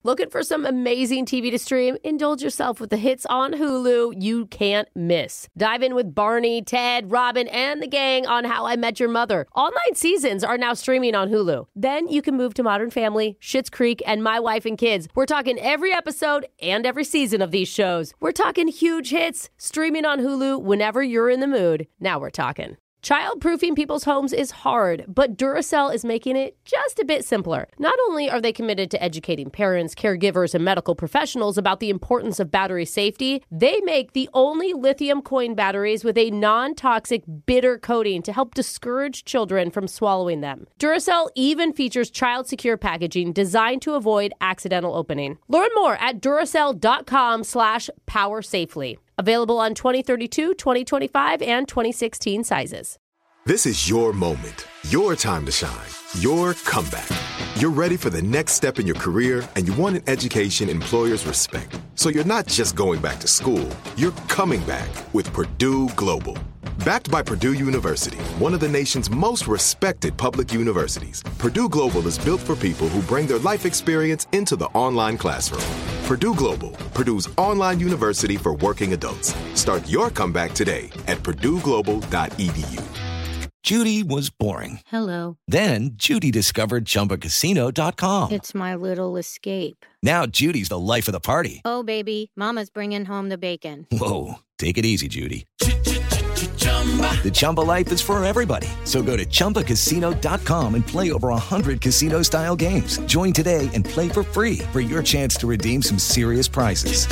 Looking for some amazing TV to stream? Indulge yourself with the hits on Hulu you can't miss. Dive in with Barney, Ted, Robin, and the gang on How I Met Your Mother. All 9 seasons are now streaming on Hulu. Then you can move to Modern Family, Schitt's Creek, and My Wife and Kids. We're talking every episode and every season of these shows. We're talking huge hits, streaming on Hulu whenever you're in the mood. Now we're talking. Child-proofing people's homes is hard, but Duracell is making it just a bit simpler. Not only are they committed to educating parents, caregivers, and medical professionals about the importance of battery safety, they make the only lithium coin batteries with a non-toxic bitter coating to help discourage children from swallowing them. Duracell even features child-secure packaging designed to avoid accidental opening. Learn more at Duracell.com/powersafely. Available on 2032, 2025, and 2016 sizes. This is your moment, your time to shine, your comeback. You're ready for the next step in your career, and you want an education employers respect. So you're not just going back to school, you're coming back with Purdue Global. Backed by Purdue University, one of the nation's most respected public universities, Purdue Global is built for people who bring their life experience into the online classroom. Purdue Global, Purdue's online university for working adults. Start your comeback today at purdueglobal.edu. Judy was boring. Hello. Then Judy discovered ChumbaCasino.com. It's my little escape. Now Judy's the life of the party. Oh, baby, mama's bringing home the bacon. Whoa, take it easy, Judy. The Chumba life is for everybody. So go to ChumbaCasino.com and play over 100 casino-style games. Join today and play for free for your chance to redeem some serious prizes.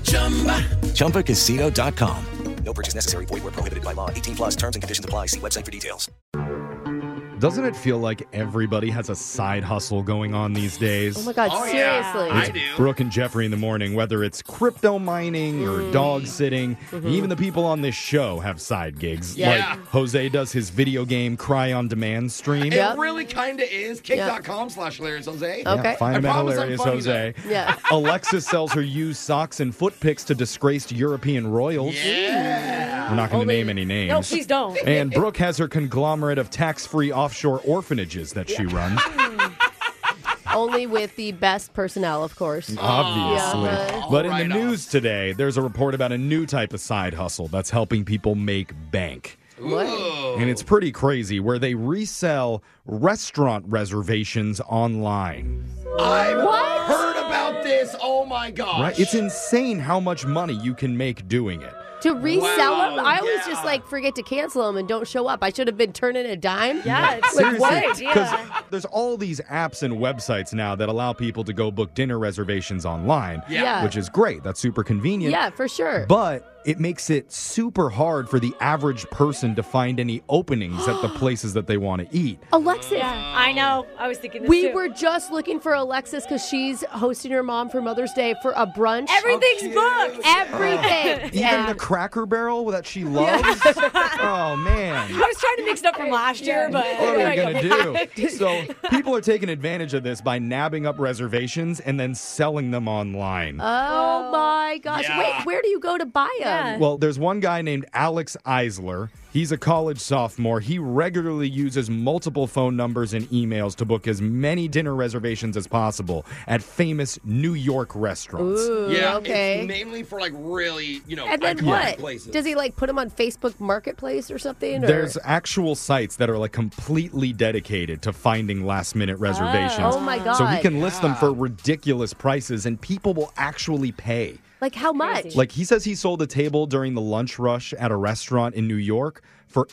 ChumbaCasino.com. No purchase necessary. Void where prohibited by law. 18 plus terms and conditions apply. See website for details. Doesn't it feel like everybody has a side hustle going on these days? Oh my God, seriously. Yeah, I do. Brooke and Jeffrey in the morning, whether it's crypto mining or dog sitting, even the people on this show have side gigs. Yeah. Like Jose does his video game Cry on Demand stream. Yep. It really kind of is. Kick.com/Hilarious Jose. Okay. Find him I at promise I'm Hilarious funny, Jose. Yeah. Alexis sells her used socks and foot picks to disgraced European royals. Yeah. We're not going to name any names. No, please don't. And Brooke has her conglomerate of tax-free offshore orphanages that she runs. Only with the best personnel, of course. Obviously. Yeah. But in the Right news today, there's a report about a new type of side hustle that's helping people make bank. What? And it's pretty crazy, where they resell restaurant reservations online. I've heard about this. Oh my gosh. Right? It's insane how much money you can make doing it. To resell Wow, them? I always yeah. just forget to cancel them and don't show up. I should have been turning a dime. Yeah, it's Like, like, what? what? Because Yeah. there's all these apps and websites now that allow people to go book dinner reservations online, Yeah. which is great. That's super convenient. Yeah, for sure. But it makes it super hard for the average person to find any openings at the places that they want to eat. Alexis, Yeah, I know. I was thinking this we too. were just looking for Alexis because she's hosting her mom for Mother's Day for a brunch. Everything booked. Everything. Even the Cracker Barrel that she loves? Oh, man. I was trying to mix it up from last year, but What are we going to do? So people are taking advantage of this by nabbing up reservations and then selling them online. Oh my gosh. Yeah. Wait, where do you go to buy them? Yeah. Well, there's one guy named Alex Eisler. He's a college sophomore. He regularly uses multiple phone numbers and emails to book as many dinner reservations as possible at famous New York restaurants. Ooh, Yeah, okay. it's mainly for really, And then iconic what? places. Does he put them on Facebook Marketplace or something? Or? There's actual sites that are completely dedicated to finding last minute reservations. Oh my God. So he can list them for ridiculous prices and people will actually pay. Like how much? He says he sold a table during the lunch rush at a restaurant in New York for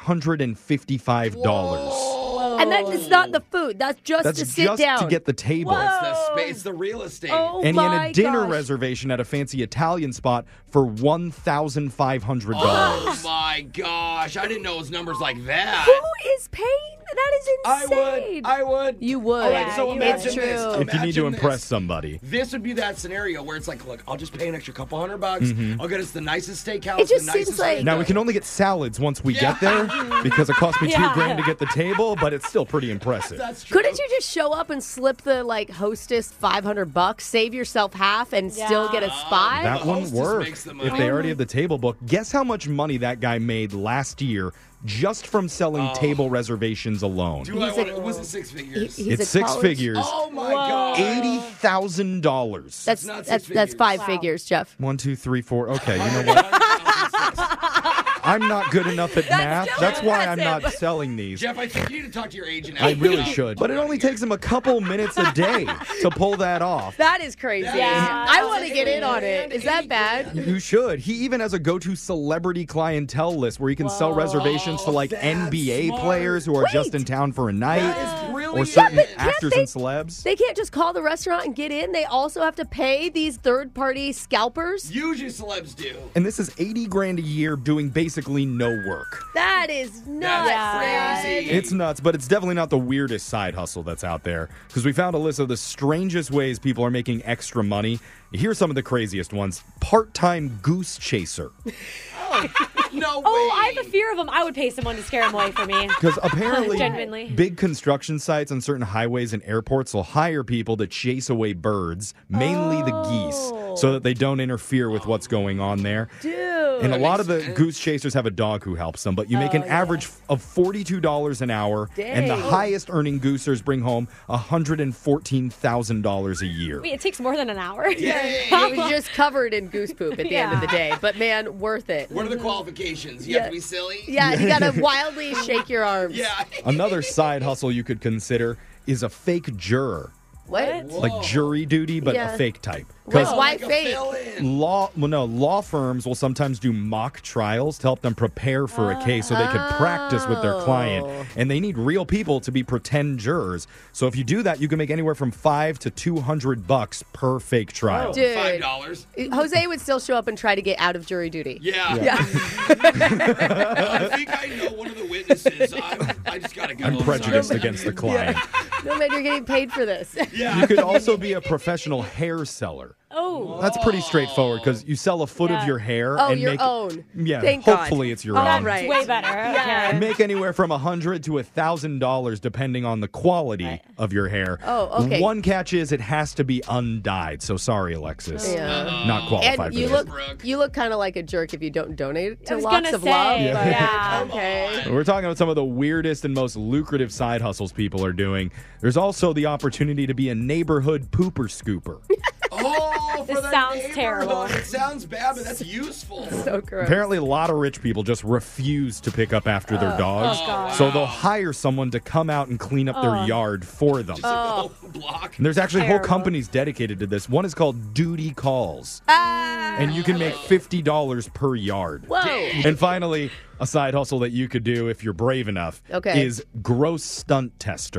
$855. And that is not the food. That's just That's to sit just down. to get the table. Whoa. It's the space, the real estate. Oh And he had my a dinner gosh. reservation at a fancy Italian spot for $1,500. Oh my gosh. I didn't know it was numbers like that. Who is paying? That is insane. I would. You would. All right, so you imagine It's true. this. If you need to Imagine impress this. somebody. This would be that scenario where it's look, I'll just pay an extra couple $100. Mm-hmm. I'll get us the nicest steakhouse. It just the seems nicest like- window. Now, we can only get salads once we get there because it cost me $2,000 to get the table, but it's still pretty impressive. That's true. Couldn't you just show up and slip the hostess $500, save yourself half, and still get a spot? That The won't hostess work makes the if money. they already have the table booked. Guess how much money that guy made last year just from selling table reservations alone. Was it six figures? It's six figures. Oh my God. $80,000. That's five figures, Jeff. 1, 2, 3, 4. Okay, you know what? I'm not good enough at math. That's why I'm not selling these. Jeff, I think you need to talk to your agent. I really should. But it only takes him a couple minutes a day to pull that off. That is crazy. Yeah. I want to get in on it. Is that bad? You should. He even has a go-to celebrity clientele list where he can sell reservations to like NBA players who are just in town for a night. Or certain actors and celebs. They can't just call the restaurant and get in. They also have to pay these third-party scalpers. Usually celebs do. And this is $80,000 a year doing basically no work. That is nuts. That's crazy. It's nuts, but it's definitely not the weirdest side hustle that's out there. Because we found a list of the strangest ways people are making extra money. Here's some of the craziest ones. Part-time goose chaser. No way. Oh, I have a fear of them. I would pay someone to scare them away from me. Because apparently Genuinely. big construction sites on certain highways and airports will hire people to chase away birds, mainly the geese, so that they don't interfere with what's going on there. Dude. And a lot of the goose chasers have a dog who helps them, but you make an average of $42 an hour, and the Dang. highest earning goosers bring home $114,000 a year. Wait, it takes more than an hour. It was just covered in goose poop at the end of the day. But man, worth it. What are the qualifications? You have to be silly? Yeah, you gotta wildly shake your arms. Yeah. Another side hustle you could consider is a fake juror. What? Like jury duty, but Yeah. a fake type. Wait, why Like a fake? fill-in. Law firms will sometimes do mock trials to help them prepare for a case so they could practice with their client. And they need real people to be pretend jurors. So if you do that, you can make anywhere from $5 to $200 per fake trial. Dude. $5. Jose would still show up and try to get out of jury duty. Yeah. I think I know one of the witnesses. I just gotta go. I'm prejudiced against the client. No man, you're getting paid for this. Yeah. You could also be a professional hair seller. Oh. That's pretty straightforward because you sell a foot of your hair Oh, and your make own. Yeah, Thank God. hopefully it's your All own. right. Way better. Okay. And make anywhere from $100 to $1,000 depending on the quality of your hair. Oh, okay. One catch is it has to be undyed. So sorry, Alexis. Yeah. Not qualified And for you this. look kind of like a jerk if you don't donate to I was Locks gonna of say, Love. but- yeah. Okay. We're talking about some of the weirdest and most lucrative side hustles people are doing. There's also the opportunity to be a neighborhood pooper scooper. Oh, for This the sounds neighborhood. terrible. It sounds bad, but that's useful. So gross. Apparently, a lot of rich people just refuse to pick up after their dogs. So they'll hire someone to come out and clean up their yard for them. Block. And there's actually whole Terrible. companies dedicated to this. One is called Duty Calls. And you can make $50 per yard. Whoa. And finally, a side hustle that you could do if you're brave enough is gross stunt tester.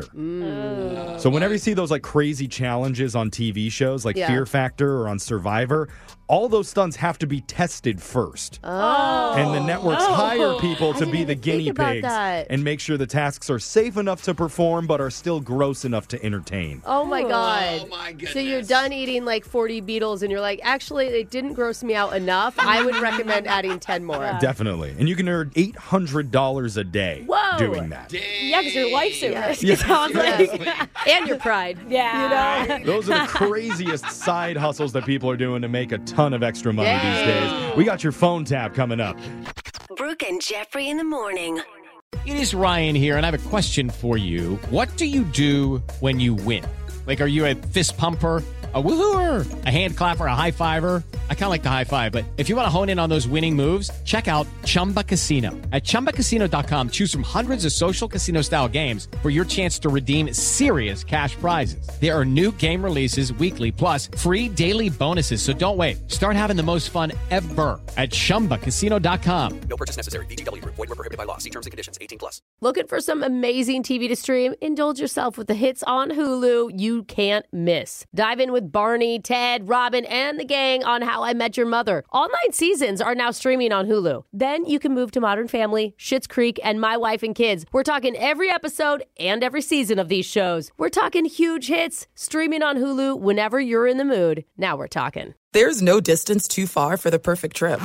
So whenever you see those like crazy challenges on TV shows like Yeah. Fear Factor or on Survivor, all those stunts have to be tested first. And the networks hire people to be the even guinea think about pigs that. and make sure the tasks are safe enough to perform but are still gross enough to entertain. Oh my God. Oh my goodness. So you're done eating like 40 beetles and you're like, actually, it didn't gross me out enough. I would recommend adding 10 more. Definitely. And you can earn $800 a day Whoa. doing that. Yeah, because your life's at risk. Yeah. It sounds like. And your pride. Yeah. You know? Those are the craziest side hustles that people are doing to make a ton of extra money these Yay. days. We got your phone tap coming up. Brooke and Jeffrey in the morning. It is Ryan here, and I have a question for you. What do you do when you win? Like, are you a fist pumper? A woohooer, a hand clapper, a high fiver. I kind of like the high five, but if you want to hone in on those winning moves, check out Chumba Casino. At ChumbaCasino.com, choose from hundreds of social casino style games for your chance to redeem serious cash prizes. There are new game releases weekly, plus free daily bonuses. So don't wait. Start having the most fun ever at ChumbaCasino.com. No purchase necessary. VGW Group. Void where prohibited by law. See terms and conditions. 18+. Looking for some amazing TV to stream? Indulge yourself with the hits on Hulu you can't miss. Dive in with Barney, Ted, Robin, and the gang on How I Met Your Mother. All 9 seasons are now streaming on Hulu. Then you can move to Modern Family, Schitt's Creek, and My Wife and Kids. We're talking every episode and every season of these shows. We're talking huge hits, streaming on Hulu whenever you're in the mood. Now we're talking. There's no distance too far for the perfect trip.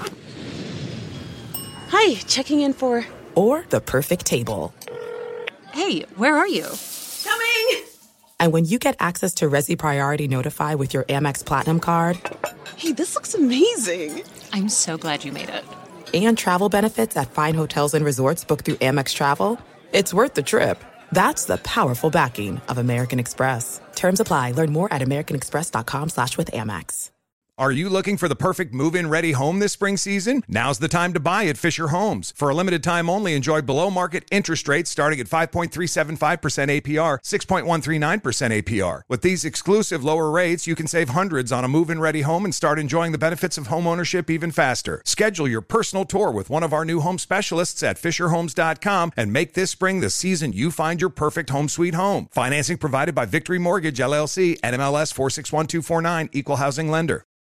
Hi, checking in for... Or the perfect table. Hey, where are you? Coming! And when you get access to Resi Priority Notify with your Amex Platinum card... Hey, this looks amazing. I'm so glad you made it. and travel benefits at fine hotels and resorts booked through Amex Travel, it's worth the trip. That's the powerful backing of American Express. Terms apply. Learn more at americanexpress.com/withAmex. Are you looking for the perfect move-in ready home this spring season? Now's the time to buy at Fisher Homes. For a limited time only, enjoy below-market interest rates starting at 5.375% APR, 6.139% APR. With these exclusive lower rates, you can save hundreds on a move-in ready home and start enjoying the benefits of home ownership even faster. Schedule your personal tour with one of our new home specialists at FisherHomes.com and make this spring the season you find your perfect home sweet home. Financing provided by Victory Mortgage, LLC, NMLS 461249, Equal Housing Lender.